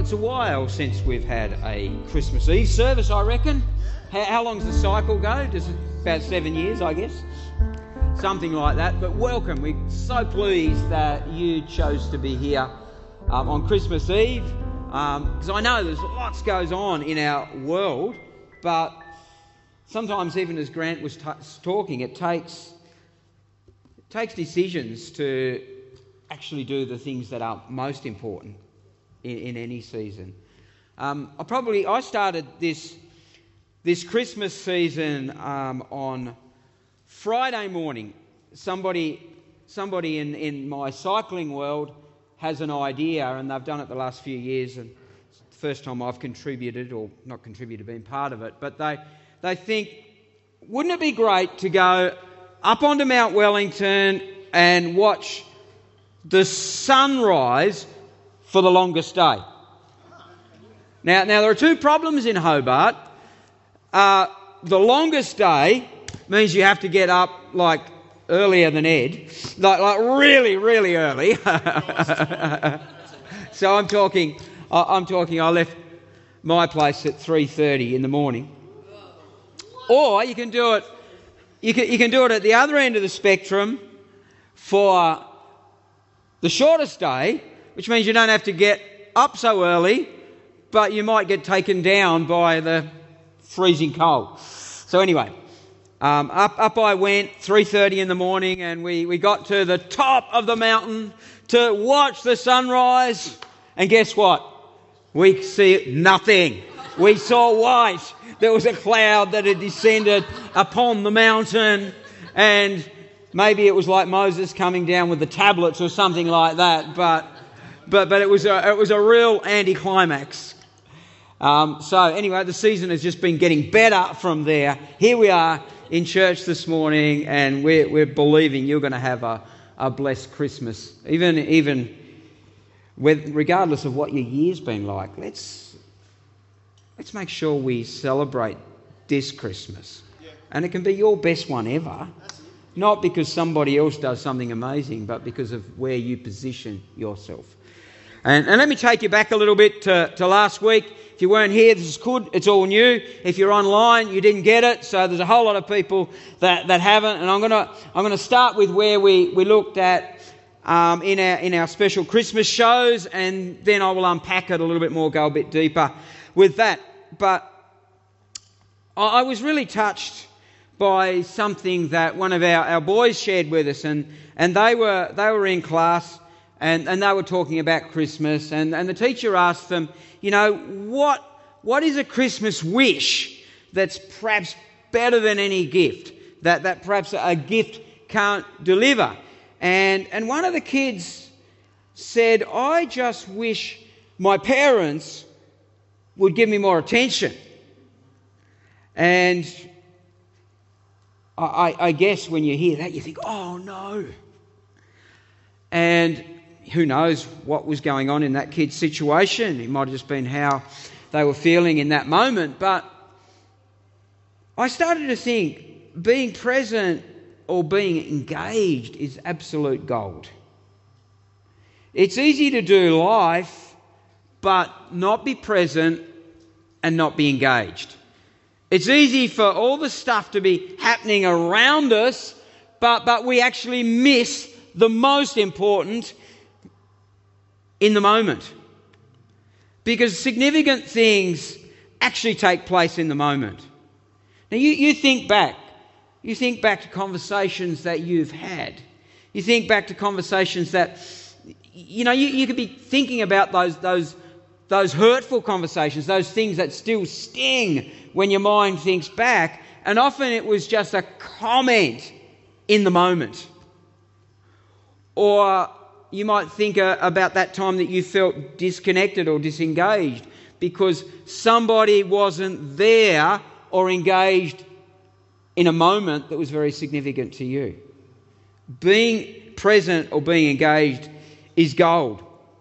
it's a while since we've had a Christmas Eve service, I reckon. How long's the cycle go? Just about 7 years, I guess. Something like that. But welcome. We're so pleased that you chose to be here on Christmas Eve. Because I know there's lots goes on in our world, but sometimes, even as Grant was talking, it takes decisions to actually do the things that are most important in any season. I started this Christmas season on Friday morning. Somebody in my cycling world has an idea, and they've done it the last few years, and it's the first time I've contributed, or not contributed, been part of it, but they think, wouldn't it be great to go up onto Mount Wellington and watch the sunrise for the longest day? Now there are two problems in Hobart. The longest day means you have to get up like earlier than Ed, like really, really early. So I'm talking. I left my place at 3:30 in the morning. Or you can do it. You can do it at the other end of the spectrum for the shortest day, which means you don't have to get up so early, but you might get taken down by the freezing cold. So anyway, up I went, 3:30 in the morning, and we got to the top of the mountain to watch the sunrise. And guess what? We see nothing. We saw white. There was a cloud that had descended upon the mountain, and maybe it was like Moses coming down with the tablets or something like that. But it was a real anticlimax. So anyway, the season has just been getting better from there. Here we are in church this morning, and we're believing you're going to have a blessed Christmas, even regardless of what your year's been like. Let's make sure we celebrate this Christmas, and it can be your best one ever. Not because somebody else does something amazing, but because of where you position yourself. And let me take you back a little bit to last week. If you weren't here, this is good. It's all new. If you're online, you didn't get it. So there's a whole lot of people that haven't. And I'm gonna start with where we looked at in our special Christmas shows, and then I will unpack it a little bit more, go a bit deeper with that. But I was really touched by something that one of our boys shared with us, and they were in class, and they were talking about Christmas, and the teacher asked them, what is a Christmas wish that's perhaps better than any gift, that perhaps a gift can't deliver? And one of the kids said, I just wish my parents would give me more attention. And I guess when you hear that, you think, oh no. And who knows what was going on in that kid's situation. It might have just been how they were feeling in that moment. But I started to think, being present or being engaged is absolute gold. It's easy to do life, but not be present and not be engaged. It's easy for all the stuff to be happening around us, but we actually miss the most important in the moment. Because significant things actually take place in the moment. Now you think back. You think back to conversations that you've had. You think back to conversations that, you could be thinking about those hurtful conversations, those things that still sting when your mind thinks back. And often it was just a comment in the moment. Or you might think about that time that you felt disconnected or disengaged because somebody wasn't there or engaged in a moment that was very significant to you. Being present or being engaged is gold.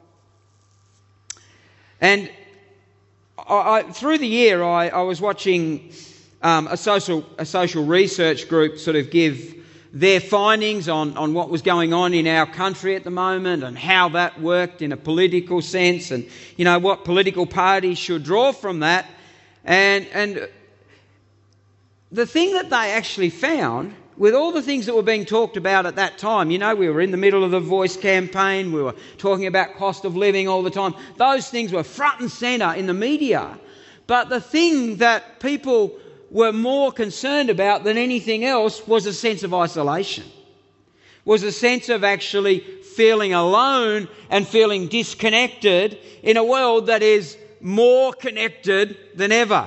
And through the year, I was watching a social research group sort of give their findings on what was going on in our country at the moment and how that worked in a political sense, and what political parties should draw from that. And the thing that they actually found, with all the things that were being talked about at that time, we were in the middle of the Voice campaign, we were talking about cost of living all the time. Those things were front and centre in the media. But the thing that people were more concerned about than anything else was a sense of isolation, was a sense of actually feeling alone and feeling disconnected in a world that is more connected than ever.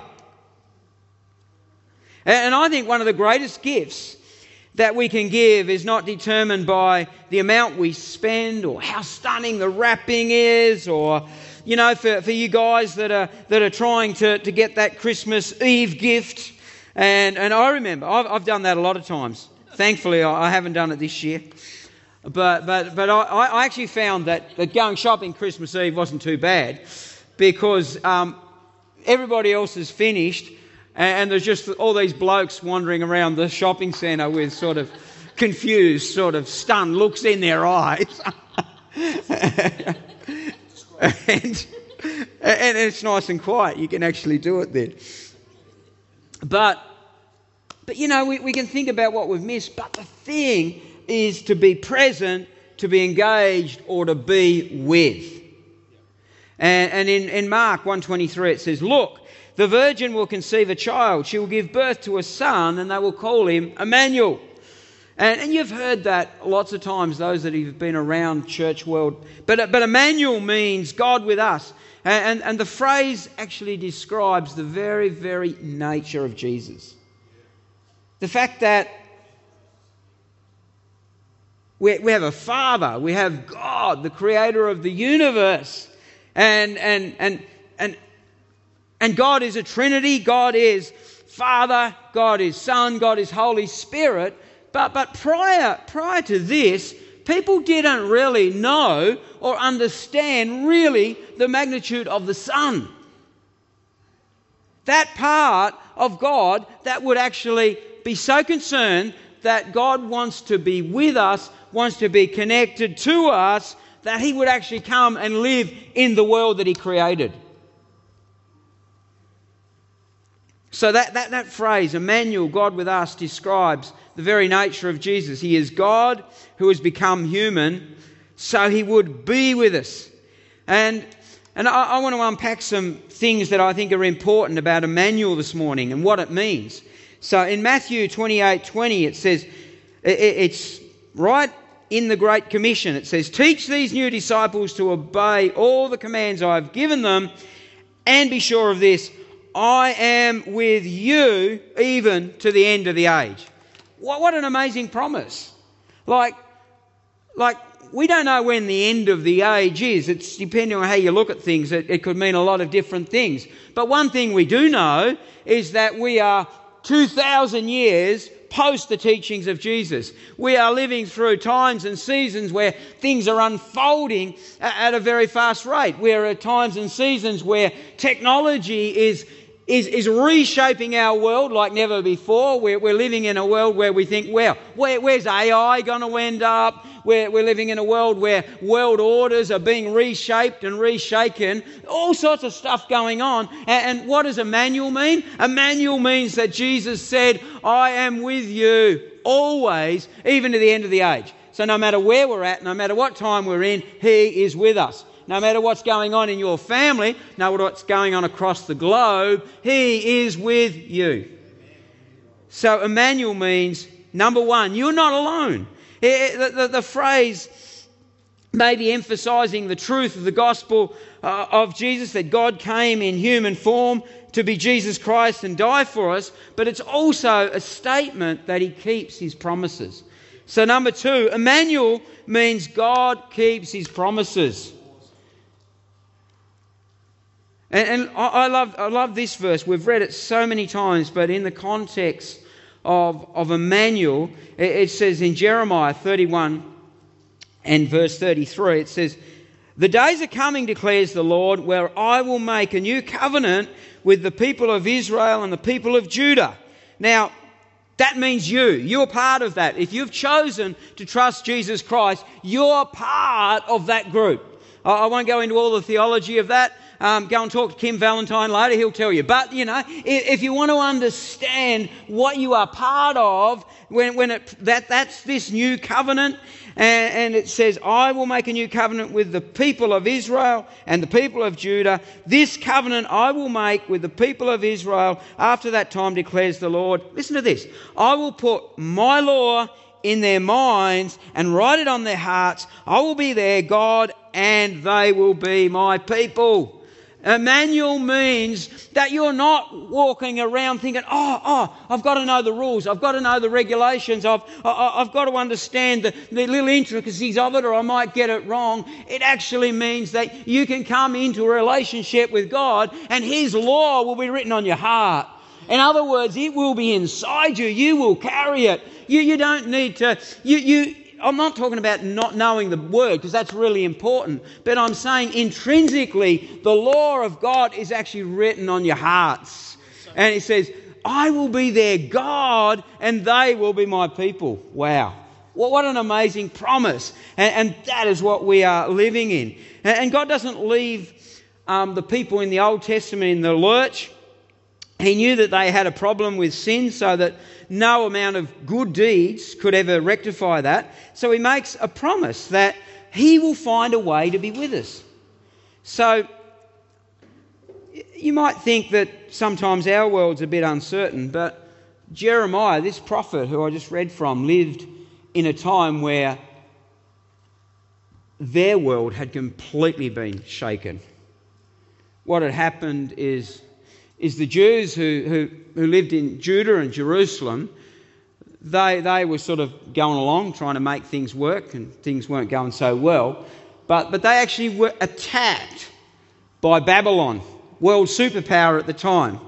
And I think one of the greatest gifts that we can give is not determined by the amount we spend or how stunning the wrapping is, or for you guys that are trying to get that Christmas Eve gift. And I remember I've done that a lot of times. Thankfully, I haven't done it this year. But I actually found that going shopping Christmas Eve wasn't too bad, because everybody else has finished, and there's just all these blokes wandering around the shopping centre with sort of confused, sort of stunned looks in their eyes. and it's nice and quiet. You can actually do it then. But we can think about what we've missed. But the thing is to be present, to be engaged, or to be with. And in Mark 1:23 it says, "Look, the virgin will conceive a child. She will give birth to a son, and they will call him Emmanuel." And you've heard that lots of times, those that have been around church world. But Emmanuel means God with us. And the phrase actually describes the very, very nature of Jesus. The fact that we have a Father, we have God, the creator of the universe. And God is a Trinity. God is Father, God is Son, God is Holy Spirit. But prior to this, people didn't really know or understand really the magnitude of the Son. That part of God that would actually be so concerned that God wants to be with us, wants to be connected to us, that he would actually come and live in the world that he created. So that phrase, Emmanuel, God with us, describes the very nature of Jesus. He is God who has become human, so he would be with us. And I want to unpack some things that I think are important about Emmanuel this morning and what it means. So in Matthew 28:20 it says, it's right in the Great Commission. It says, "Teach these new disciples to obey all the commands I have given them, and be sure of this, I am with you even to the end of the age." What an amazing promise. Like we don't know when the end of the age is. It's depending on how you look at things. It could mean a lot of different things. But one thing we do know is that we are 2,000 years post the teachings of Jesus. We are living through times and seasons where things are unfolding at a very fast rate. We are at times and seasons where technology is reshaping our world like never before. We're living in a world where we think, well, where's AI going to end up? We're living in a world where world orders are being reshaped and reshaken. All sorts of stuff going on. And what does Emmanuel mean? Emmanuel means that Jesus said, I am with you always, even to the end of the age. So no matter where we're at, no matter what time we're in, he is with us. No matter what's going on in your family, no matter what's going on across the globe, he is with you. So Emmanuel means, number one, you're not alone. The phrase may be emphasising the truth of the gospel of Jesus, that God came in human form to be Jesus Christ and die for us, but it's also a statement that he keeps his promises. So number two, Emmanuel means God keeps his promises. And I love this verse. We've read it so many times, but in the context of Emmanuel, it says in Jeremiah 31 and verse 33, it says, "The days are coming, declares the Lord, where I will make a new covenant with the people of Israel and the people of Judah." Now, That means you. You're part of that. If you've chosen to trust Jesus Christ, you're part of that group. I won't go into all the theology of that. Go and talk to Kim Valentine later. He'll tell you. But, if you want to understand what you are part of, that's this new covenant. And it says, I will make a new covenant with the people of Israel and the people of Judah. This covenant I will make with the people of Israel after that time, declares the Lord. Listen to this. I will put my law in their minds and write it on their hearts. I will be their God and they will be my people. Emmanuel means that you're not walking around thinking, I've got to know the rules, I've got to know the regulations, I've got to understand the little intricacies of it or I might get it wrong. It actually means that you can come into a relationship with God and His law will be written on your heart. In other words, it will be inside you. You will carry it. You don't need to... I'm not talking about not knowing the Word, because that's really important. But I'm saying intrinsically, the law of God is actually written on your hearts. And He says, I will be their God and they will be my people. Wow. Well, what an amazing promise. And that is what we are living in. And God doesn't leave the people in the Old Testament in the lurch. He knew that they had a problem with sin, so that no amount of good deeds could ever rectify that. So He makes a promise that He will find a way to be with us. So you might think that sometimes our world's a bit uncertain, but Jeremiah, this prophet who I just read from, lived in a time where their world had completely been shaken. What had happened is the Jews who lived in Judah and Jerusalem, they were sort of going along trying to make things work, and things weren't going so well. But they actually were attacked by Babylon, world superpower at the time.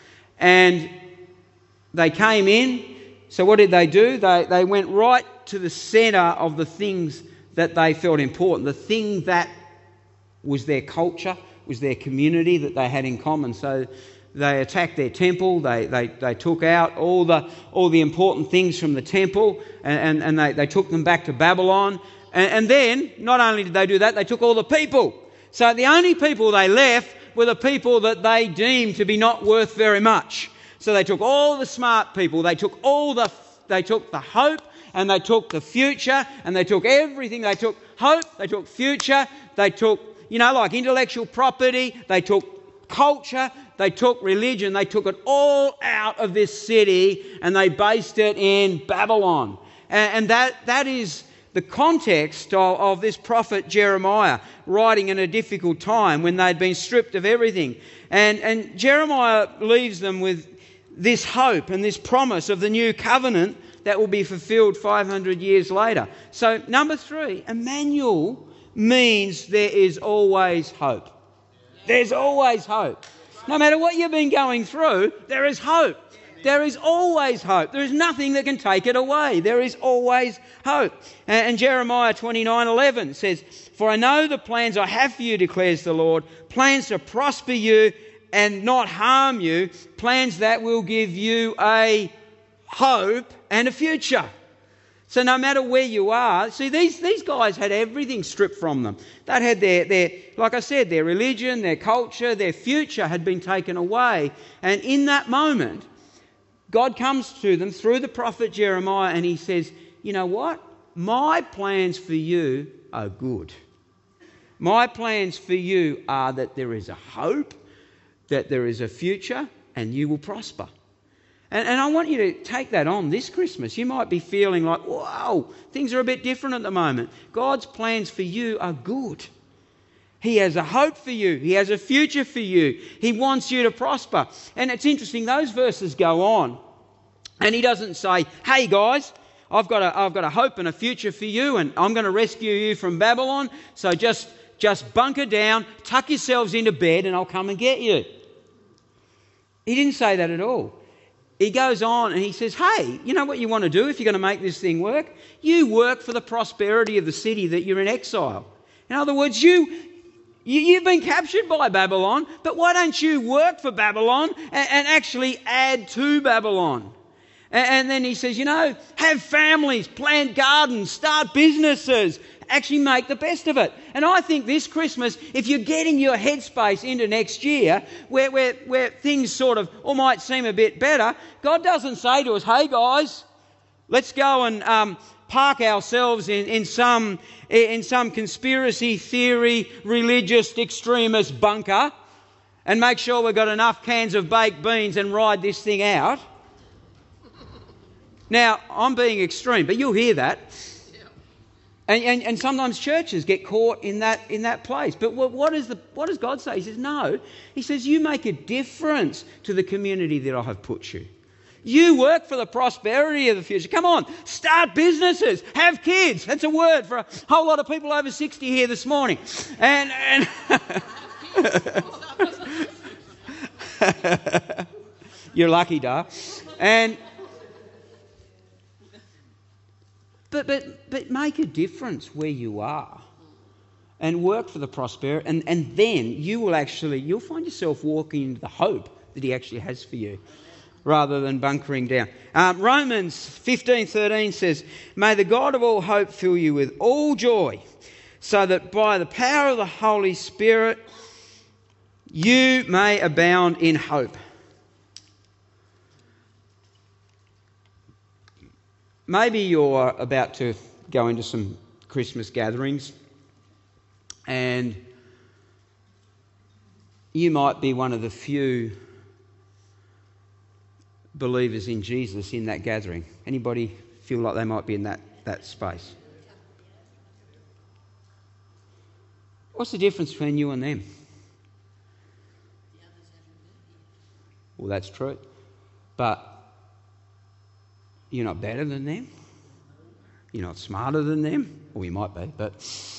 And they came in. So what did they do? They went right to the centre of the things that they felt important, the thing that was their culture, was their community that they had in common. So they attacked their temple. They took out all the important things from the temple, and they took them back to Babylon. And then, not only did they do that, they took all the people. So the only people they left were the people that they deemed to be not worth very much. So they took all the smart people. They took the hope, and they took the future, and they took everything. They took hope. They took future. They took, like intellectual property. They took culture. They took religion, they took it all out of this city and they based it in Babylon. And that is the context of this prophet Jeremiah, writing in a difficult time when they'd been stripped of everything. And Jeremiah leaves them with this hope and this promise of the new covenant that will be fulfilled 500 years later. So, number 3, Emmanuel means there is always hope. There's always hope. No matter what you've been going through, there is hope. There is always hope. There is nothing that can take it away. There is always hope. And Jeremiah 29:11 says, For I know the plans I have for you, declares the Lord, plans to prosper you and not harm you, plans that will give you a hope and a future. So no matter where you are, see, these guys had everything stripped from them. They had their, like I said, their religion, their culture, their future had been taken away. And in that moment, God comes to them through the prophet Jeremiah and He says, you know what? My plans for you are good. My plans for you are that there is a hope, that there is a future, and you will prosper. And I want you to take that on this Christmas. You might be feeling like, whoa, things are a bit different at the moment. God's plans for you are good. He has a hope for you. He has a future for you. He wants you to prosper. And it's interesting, those verses go on. And He doesn't say, hey guys, I've got a hope and a future for you, and I'm going to rescue you from Babylon. So just bunker down, tuck yourselves into bed, and I'll come and get you. He didn't say that at all. He goes on and he says, hey, you know what you want to do if you're going to make this thing work? You work for the prosperity of the city that you're in exile. In other words, you've been captured by Babylon, but why don't you work for Babylon and actually add to Babylon? And then he says, have families, plant gardens, start businesses, actually make the best of it. And I think this Christmas, if you're getting your headspace into next year, where things sort of all might seem a bit better, God doesn't say to us, hey guys, let's go and park ourselves in some conspiracy theory, religious extremist bunker and make sure we've got enough cans of baked beans and ride this thing out. Now, I'm being extreme, but you'll hear that. And sometimes churches get caught in that place. But what does God say? He says, no. He says, you make a difference to the community that I have put you. You work for the prosperity of the future. Come on, start businesses, have kids. That's a word for a whole lot of people over 60 here this morning. And you're lucky, Dar. But make a difference where you are and work for the prosperity, and then you'll find yourself walking into the hope that he actually has for you rather than bunkering down. Romans 15:13 says, may the God of all hope fill you with all joy so that by the power of the Holy Spirit you may abound in hope. Maybe you're about to go into some Christmas gatherings and you might be one of the few believers in Jesus in that gathering. Anybody feel like they might be in that space? What's the difference between you and them? Well, that's true. But you're not better than them. You're not smarter than them. Well, you might be, but...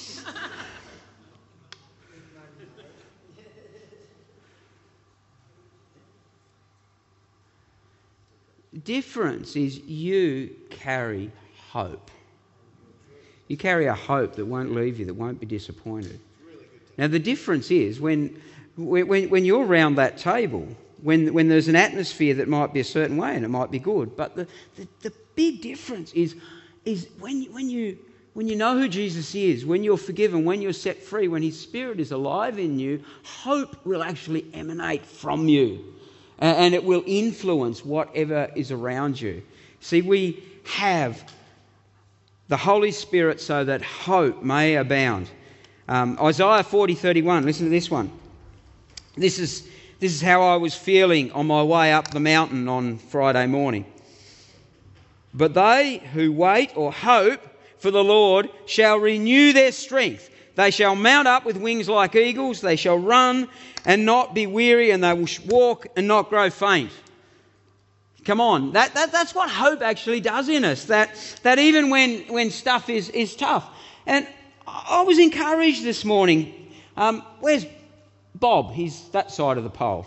difference is you carry hope. You carry a hope that won't leave you, that won't be disappointed. Now, the difference is when you're around that table, when there's an atmosphere that might be a certain way and it might be good, but the big difference is when you know who Jesus is, when you're forgiven, when you're set free, when his Spirit is alive in you, hope will actually emanate from you and it will influence whatever is around you. See, we have the Holy Spirit so that hope may abound. Isaiah 40:31, listen to this one. This is how I was feeling on my way up the mountain on Friday morning. But they who wait or hope for the Lord shall renew their strength. They shall mount up with wings like eagles. They shall run and not be weary, and they will walk and not grow faint. Come on, that's what hope actually does in us. That even when stuff is tough. And I was encouraged this morning. Where's Bob? He's that side of the pole.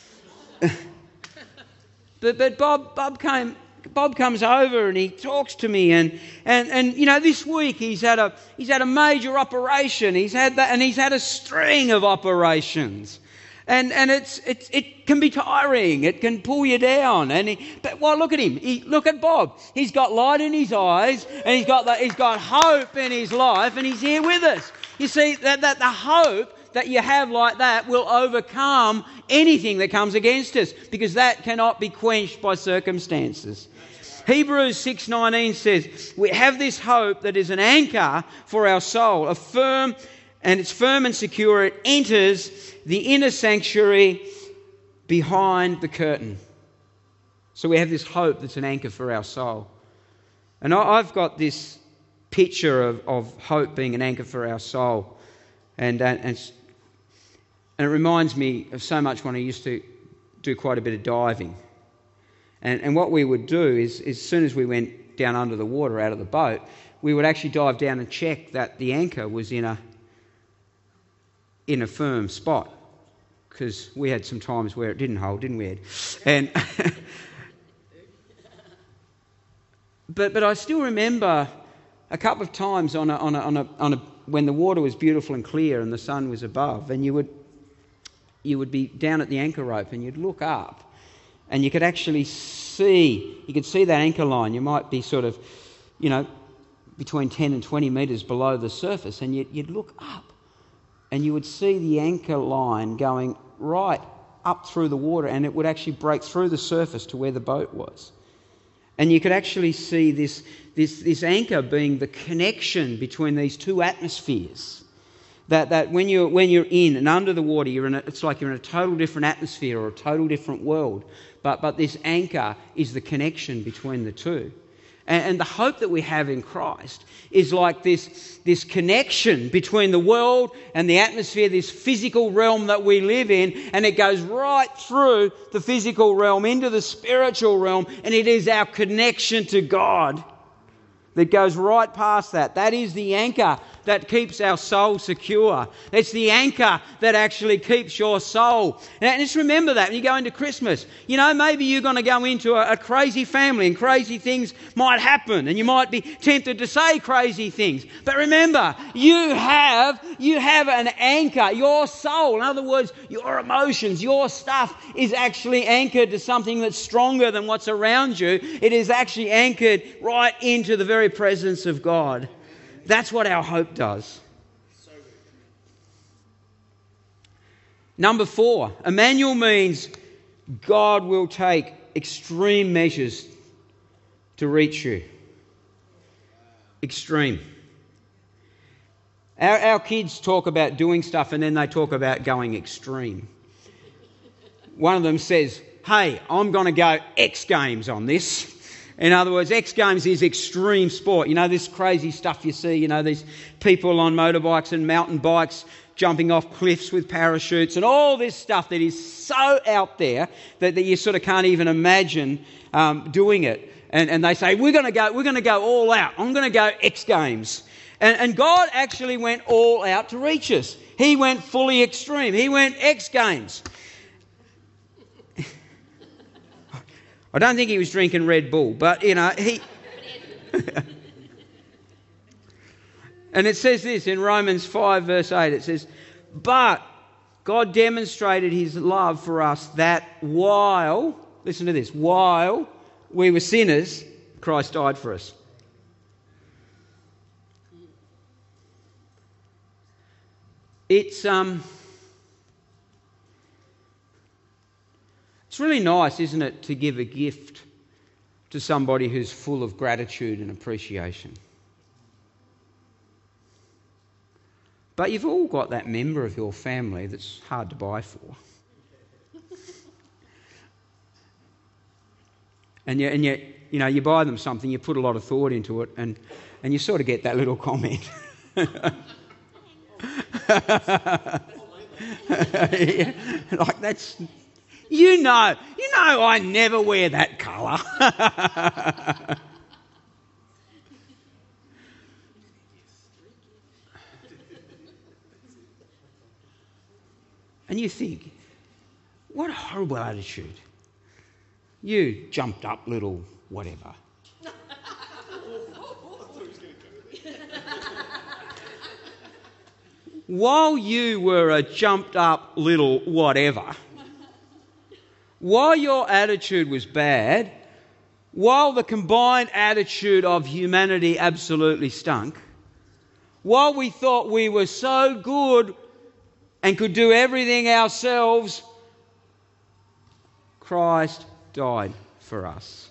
but Bob comes over and he talks to me and this week he's had a major operation. He's had that, and he's had a string of operations. And it can be tiring. It can pull you down. But look at him. Look at Bob. He's got light in his eyes, and he's got hope in his life, and he's here with us. You see that the hope that you have like that will overcome anything that comes against us, because that cannot be quenched by circumstances. Hebrews 6:19 says, we have this hope that is an anchor for our soul, it's firm and secure. It enters the inner sanctuary behind the curtain. So we have this hope that's an anchor for our soul. And I've got this picture of hope being an anchor for our soul. And it reminds me of so much when I used to do quite a bit of diving. And what we would do is, as soon as we went down under the water out of the boat, we would actually dive down and check that the anchor was in a firm spot, because we had some times where it didn't hold, didn't we, Ed? And but I still remember a couple of times on a when the water was beautiful and clear and the sun was above, and you would be down at the anchor rope and you'd look up and you could actually see that anchor line. You might be sort of, between 10 and 20 metres below the surface, and you'd look up and you would see the anchor line going right up through the water, and it would actually break through the surface to where the boat was. And you could actually see this anchor being the connection between these two atmospheres. That when you're in and under the water, it's like you're in a total different atmosphere or a total different world. But this anchor is the connection between the two. And the hope that we have in Christ is like this connection between the world and the atmosphere, this physical realm that we live in, and it goes right through the physical realm into the spiritual realm, and it is our connection to God that goes right past that. That is the anchor that keeps our soul secure. It's the anchor that actually keeps your soul. And just remember that when you go into Christmas. Maybe you're going to go into a crazy family and crazy things might happen, and you might be tempted to say crazy things. But remember, you have an anchor. Your soul, in other words, your emotions, your stuff is actually anchored to something that's stronger than what's around you. It is actually anchored right into the very presence of God. That's what our hope does. Number 4, Emmanuel means God will take extreme measures to reach you. Extreme. Our kids talk about doing stuff and then they talk about going extreme. One of them says, "Hey, I'm going to go X Games on this." In other words, X Games is extreme sport. This crazy stuff you see, these people on motorbikes and mountain bikes jumping off cliffs with parachutes and all this stuff that is so out there that you sort of can't even imagine doing it. And they say, we're going to go all out. I'm going to go X Games. And God actually went all out to reach us. He went fully extreme. He went X Games. I don't think he was drinking Red Bull, but, he... And it says this in Romans 5 verse 8. It says, "But God demonstrated his love for us that while," listen to this, "while we were sinners, Christ died for us." It's really nice, isn't it, to give a gift to somebody who's full of gratitude and appreciation. But you've all got that member of your family that's hard to buy for. And yet, you buy them something, you put a lot of thought into it, and you sort of get that little comment. Like that's... You know, I never wear that colour. And you think, what a horrible attitude. You jumped up little whatever. While you were a jumped up little whatever, while your attitude was bad, while the combined attitude of humanity absolutely stunk, while we thought we were so good and could do everything ourselves, Christ died for us.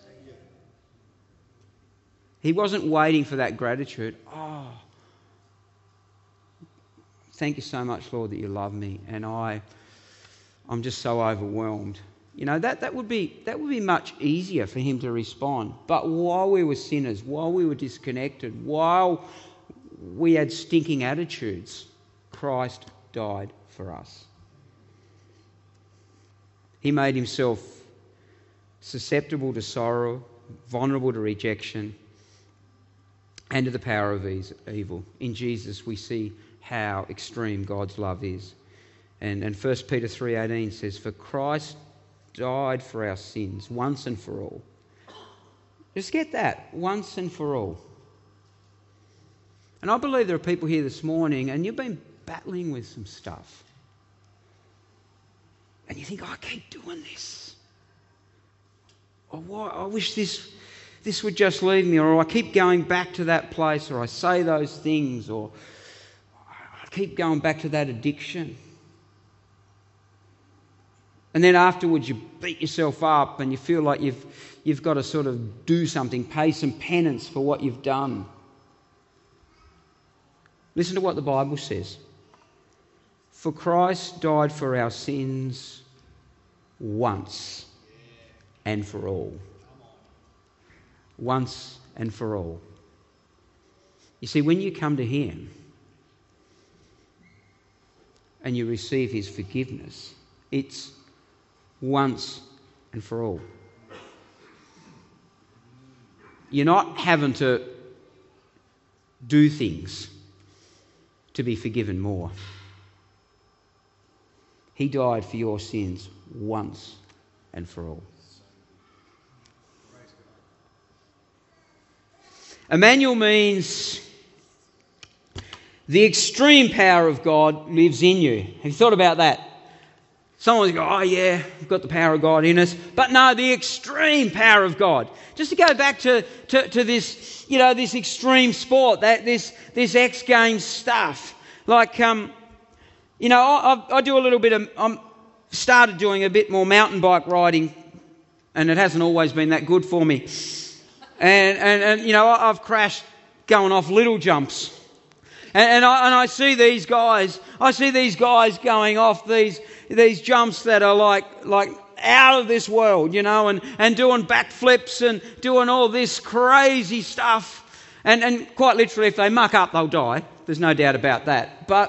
He wasn't waiting for that gratitude. Oh, thank you so much, Lord, that you love me, and I'm just so overwhelmed. That would be much easier for him to respond. But while we were sinners, while we were disconnected, while we had stinking attitudes, Christ died for us. He made himself susceptible to sorrow, vulnerable to rejection, and to the power of evil. In Jesus we see how extreme God's love is. And 1 Peter 3:18 says, "For Christ died for our sins once and for all." Just get that, once and for all. And I believe there are people here this morning and you've been battling with some stuff. And you think, I keep doing this. I wish this would just leave me, or I keep going back to that place, or I say those things, or I keep going back to that addiction. And then afterwards you beat yourself up and you feel like you've got to sort of do something, pay some penance for what you've done. Listen to what the Bible says. For Christ died for our sins once and for all. Once and for all. You see, when you come to Him and you receive His forgiveness, it's once and for all. You're not having to do things to be forgiven more. He died for your sins once and for all. Emmanuel means the extreme power of God lives in you. Have you thought about that? Someone's go, oh yeah, we've got the power of God in us. But no, the extreme power of God. Just to go back to this, this extreme sport, this X Games stuff. Like, I do a little bit of, started doing a bit more mountain bike riding, and it hasn't always been that good for me. And I've crashed going off little jumps. And I see these guys going off these jumps that are like out of this world, and doing backflips and doing all this crazy stuff. And quite literally, if they muck up, they'll die. There's no doubt about that. But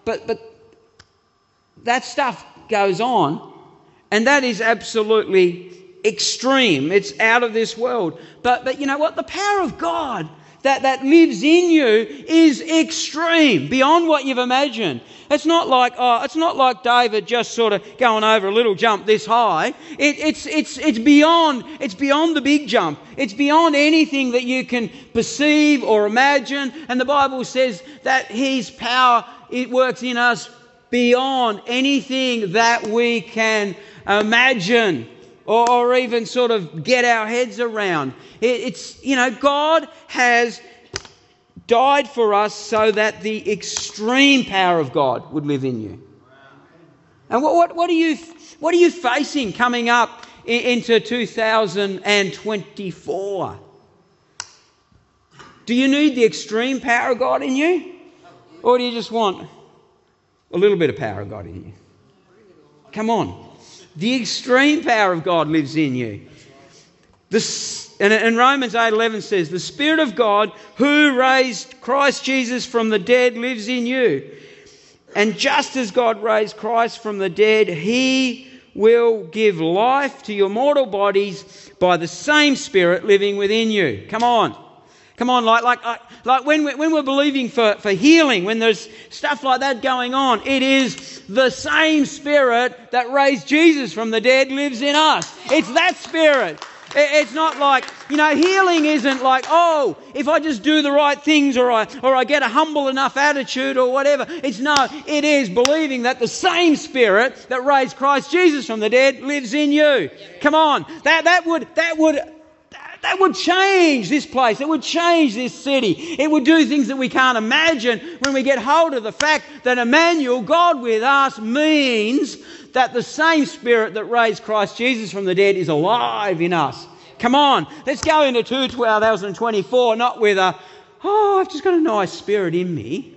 that stuff goes on, and that is absolutely extreme. It's out of this world. But you know what? The power of God that lives in you is extreme, beyond what you've imagined. It's not like David just sort of going over a little jump this high. It's beyond the big jump. It's beyond anything that you can perceive or imagine. And the Bible says that His power, it works in us beyond anything that we can imagine or even sort of get our heads around. God has died for us so that the extreme power of God would live in you. And what are you facing coming up into 2024? Do you need the extreme power of God in you? Or do you just want a little bit of power of God in you? Come on. The extreme power of God lives in you. And Romans 8:11 says, the Spirit of God who raised Christ Jesus from the dead lives in you. And just as God raised Christ from the dead, He will give life to your mortal bodies by the same Spirit living within you. Come on. Like when we're believing for healing, when there's stuff like that going on, it is the same Spirit that raised Jesus from the dead lives in us. It's that Spirit. It's not like, healing isn't like, if I just do the right things or I get a humble enough attitude or whatever. It is believing that the same Spirit that raised Christ Jesus from the dead lives in you. Come on. That would change this place. It would change this city. It would do things that we can't imagine when we get hold of the fact that Emmanuel, God with us, means that the same Spirit that raised Christ Jesus from the dead is alive in us. Come on, let's go into 2024, not with I've just got a nice spirit in me.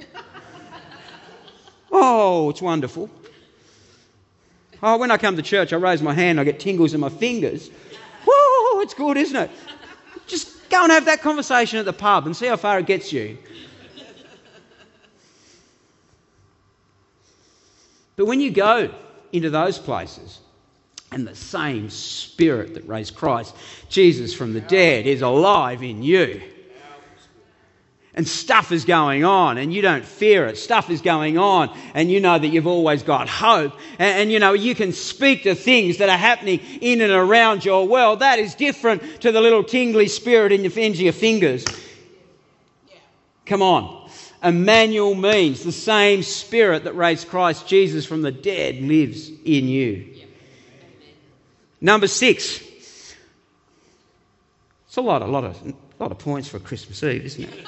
Oh, it's wonderful. Oh, when I come to church, I raise my hand, I get tingles in my fingers. Whoa, it's good, isn't it? Just go and have that conversation at the pub and see how far it gets you. But when you go into those places and the same Spirit that raised Christ Jesus from the dead is alive in you, and stuff is going on and you don't fear it. Stuff is going on and you know that you've always got hope. And you can speak to things that are happening in and around your world. That is different to the little tingly spirit in your ends of your fingers. Come on. Emmanuel means the same Spirit that raised Christ Jesus from the dead lives in you. Number 6. It's a lot of points for Christmas Eve, isn't it?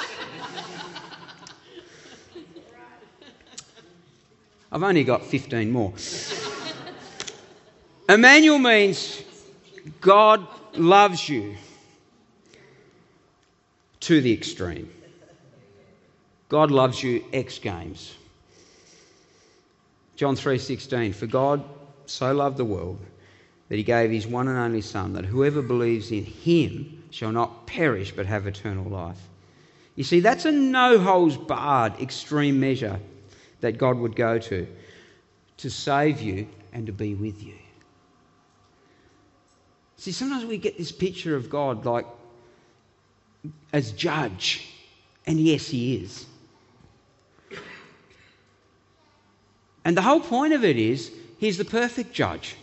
I've only got 15 more. Emmanuel means God loves you to the extreme. God loves you X Games. John 3:16, for God so loved the world that he gave his one and only Son, that whoever believes in him shall not perish but have eternal life. You see, that's a no-holds-barred extreme measure that God would go to save you and to be with you. See, sometimes we get this picture of God like as judge, and yes, he is. And the whole point of it is, he's the perfect judge.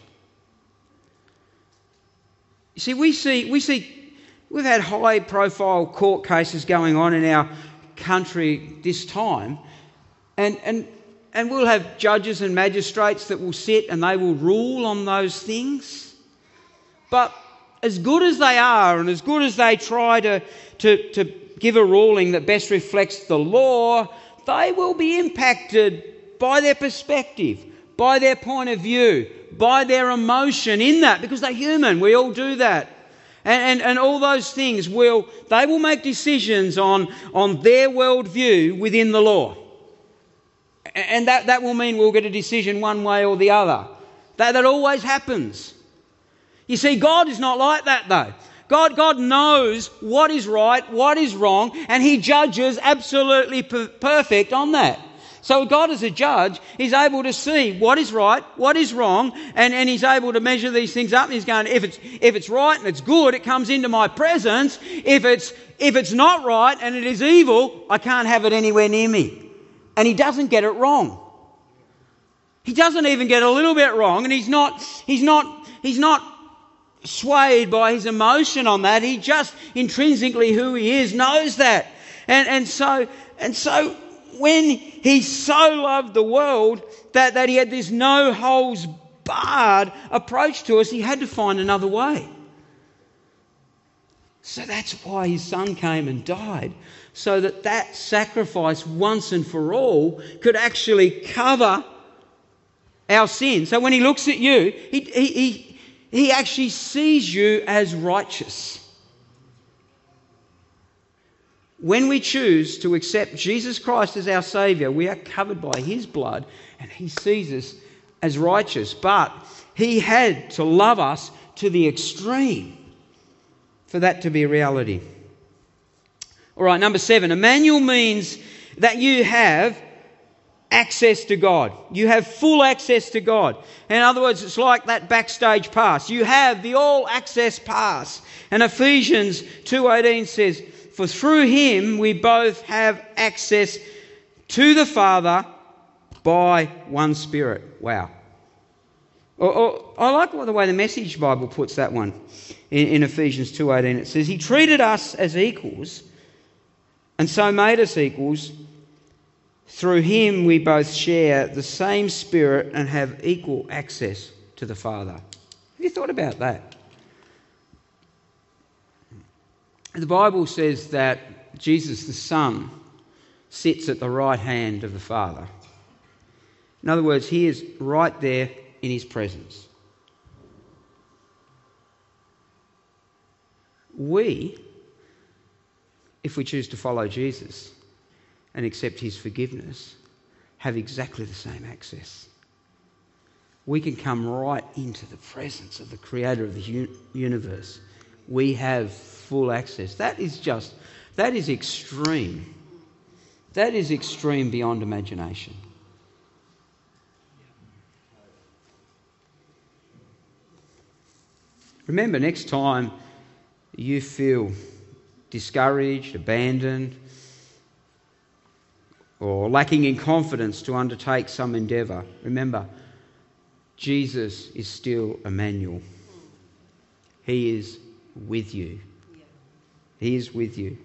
You see, we've had high-profile court cases going on in our country this time, and we'll have judges and magistrates that will sit and they will rule on those things. But as good as they are, and as good as they try to give a ruling that best reflects the law, they will be impacted by their perspective, by their point of view, by their emotion in that, because they're human. We all do that. And all those things they will make decisions on their worldview within the law. And that will mean we'll get a decision one way or the other. That always happens. You see, God is not like that though. God knows what is right, what is wrong, and he judges absolutely perfect on that. So God as a judge is able to see what is right, what is wrong, and he's able to measure these things up. And he's going, if it's right and it's good, it comes into my presence. If it's not right and it is evil, I can't have it anywhere near me. And he doesn't get it wrong. He doesn't even get a little bit wrong, and he's not swayed by his emotion on that. He just intrinsically who he is knows that. And so when he so loved the world that he had this no holds barred approach to us, he had to find another way. So that's why his Son came and died, so that sacrifice once and for all could actually cover our sin. So when he looks at you, he actually sees you as righteous. When we choose to accept Jesus Christ as our Saviour, we are covered by his blood and he sees us as righteous. But he had to love us to the extreme for that to be a reality. All right, number 7. Emmanuel means that you have access to God. You have full access to God. In other words, it's like that backstage pass. You have the all-access pass. And Ephesians 2:18 says, for through him we both have access to the Father by one Spirit. Wow. I like the way the Message Bible puts that one in Ephesians 2:18. It says, he treated us as equals and so made us equals. Through him we both share the same Spirit and have equal access to the Father. Have you thought about that? The Bible says that Jesus the Son sits at the right hand of the Father. In other words, he is right there in his presence. We, if we choose to follow Jesus and accept his forgiveness, have exactly the same access. We can come right into the presence of the Creator of the universe. We have full access. That is extreme. That is extreme beyond imagination. Remember, next time you feel discouraged, abandoned, or lacking in confidence to undertake some endeavour, remember, Jesus is still Emmanuel. He is with you. He is with you.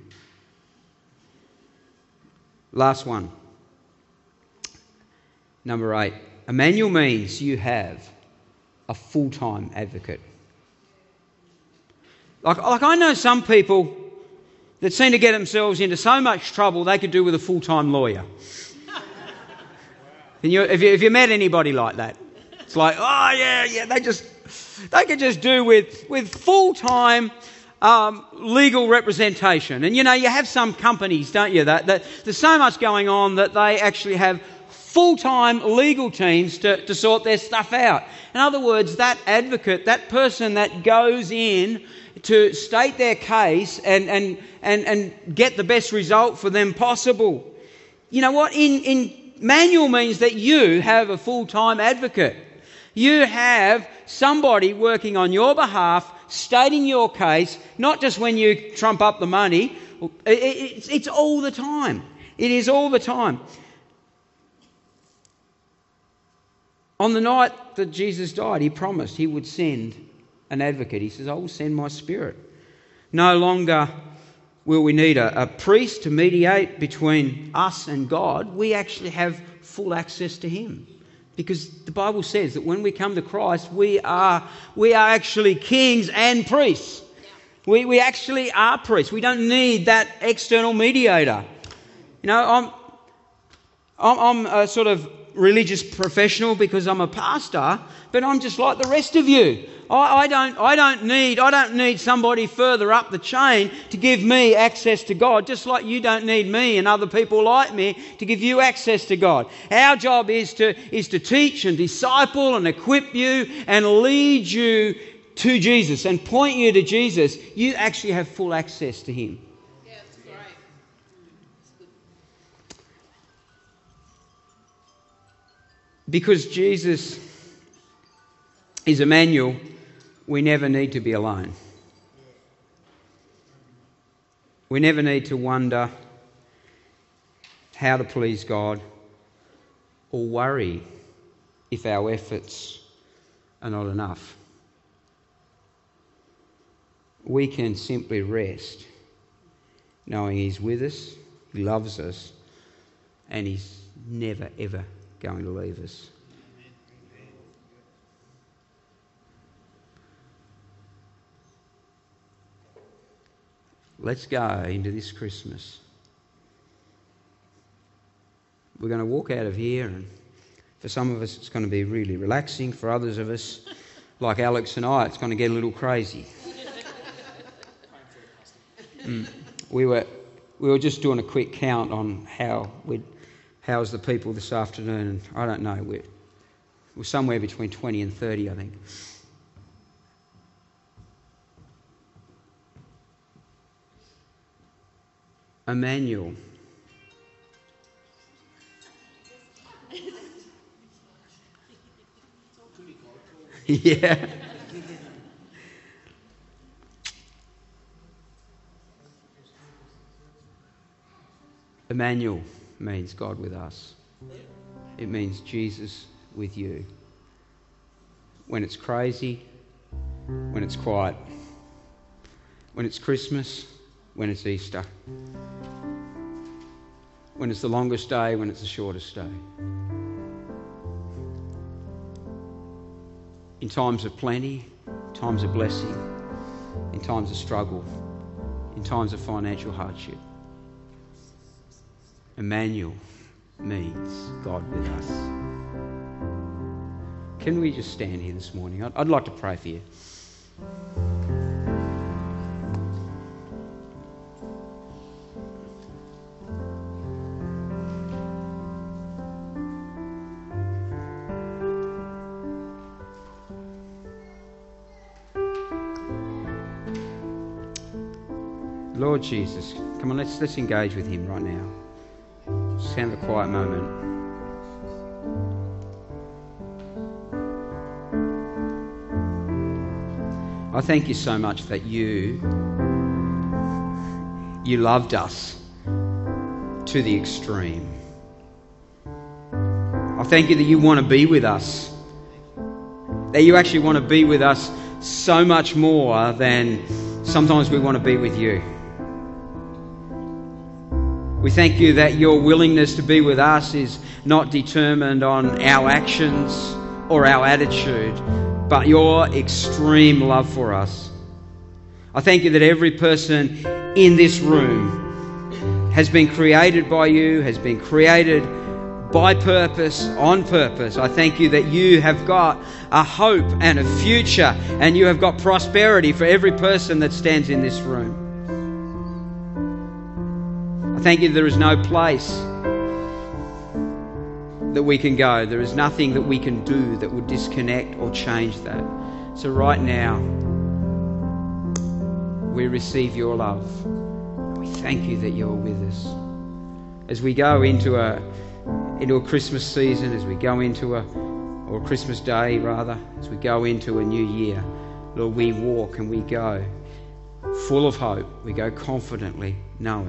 Last one. Number 8. Emmanuel means you have a full-time advocate. Like I know some people that seem to get themselves into so much trouble they could do with a full-time lawyer. If you met anybody like that, it's like, oh yeah, they could just do with full-time legal representation. And you have some companies, don't you, that there's so much going on that they actually have full-time legal teams to sort their stuff out. In other words, that advocate, that person that goes in to state their case and get the best result for them possible. You know what? In manual means that you have a full-time advocate. You have somebody working on your behalf, stating your case, not just when you trump up the money. It's all the time. It is all the time. On the night that Jesus died, he promised he would send an advocate. He says, I will send my Spirit. No longer will we need a priest to mediate between us and God. We actually have full access to him. Because the Bible says that when we come to Christ, we are actually kings and priests. We actually are priests. We don't need that external mediator. I'm a sort of religious professional because I'm a pastor, but I'm just like the rest of you. I don't need somebody further up the chain to give me access to God, just like you don't need me and other people like me to give you access to God. Our job is to teach and disciple and equip you and lead you to Jesus and point you to Jesus. You actually have full access to him. Yeah, that's great. Because Jesus is Emmanuel, we never need to be alone. We never need to wonder how to please God or worry if our efforts are not enough. We can simply rest knowing he's with us, he loves us, and he's never ever going to leave us. Let's go into this Christmas. We're going to walk out of here, and for some of us it's going to be really relaxing. For others of us, like Alex and I, it's going to get a little crazy. We were just doing a quick count on how's the people this afternoon, and I don't know, we're somewhere between 20 and 30, I think. Emmanuel. Yeah. Emmanuel means God with us. It means Jesus with you. When it's crazy, when it's quiet, when it's Christmas, when it's Easter, when it's the longest day, when it's the shortest day. In times of plenty, times of blessing, in times of struggle, in times of financial hardship. Emmanuel means God with us. Can we just stand here this morning? I'd like to pray for you. Lord Jesus, come on, let's engage with him right now. Just have a quiet moment. I thank you so much that you loved us to the extreme. I thank you that you want to be with us. That you actually want to be with us so much more than sometimes we want to be with you. We thank you that your willingness to be with us is not determined on our actions or our attitude, but your extreme love for us. I thank you that every person in this room has been created by you, has been created by purpose, on purpose. I thank you that you have got a hope and a future, and you have got prosperity for every person that stands in this room. I thank you there is no place that we can go. There is nothing that we can do that would disconnect or change that. So right now, we receive your love. We thank you that you're with us. As we go into a Christmas season, as we go into or Christmas Day rather, as we go into a new year, Lord, we walk and we go full of hope. We go confidently knowing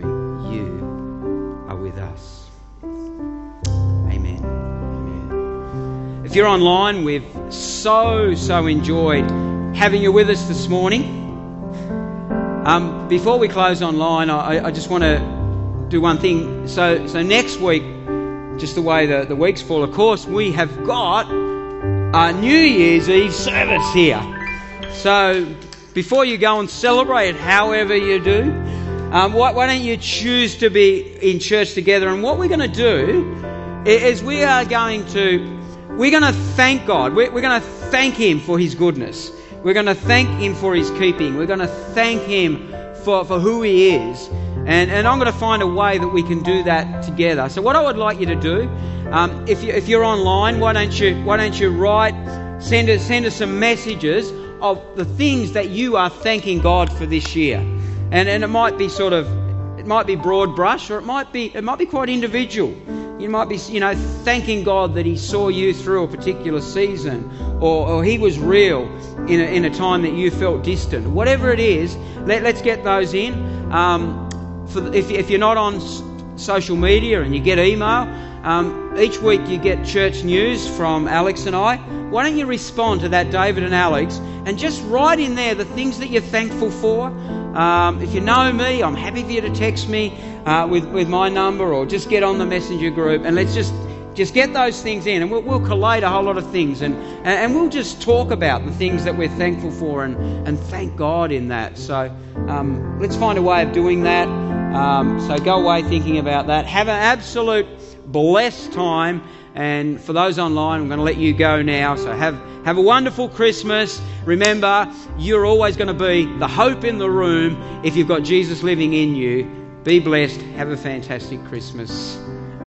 you are with us. Amen. Amen. If you're online, we've so enjoyed having you with us this morning. Before we close online, I just want to do one thing. So next week, just the way the weeks fall, of course, we have got a New Year's Eve service here. So before you go and celebrate however you do, why don't you choose to be in church together? And what we're going to do is we're going to thank God. We're going to thank Him for His goodness. We're going to thank Him for His keeping. We're going to thank Him for who He is. And I'm going to find a way that we can do that together. So what I would like you to do, if you're online, why don't you write, send us some messages of the things that you are thanking God for this year. And it might be broad brush, or it might be quite individual. You might be, thanking God that He saw you through a particular season, or He was real in a time that you felt distant. Whatever it is, let's get those in. If you're not on social media and you get email, each week you get church news from Alex and I. Why don't you respond to that, David and Alex, and just write in there the things that you're thankful for. If you know me, I'm happy for you to text me with my number, or just get on the messenger group, and let's just get those things in, and we'll collate a whole lot of things, and we'll just talk about the things that we're thankful for and thank God in that. So let's find a way of doing that. So go away thinking about that. Have an absolute blessed time. And for those online, I'm going to let you go now. So have a wonderful Christmas. Remember, you're always going to be the hope in the room if you've got Jesus living in you. Be blessed. Have a fantastic Christmas.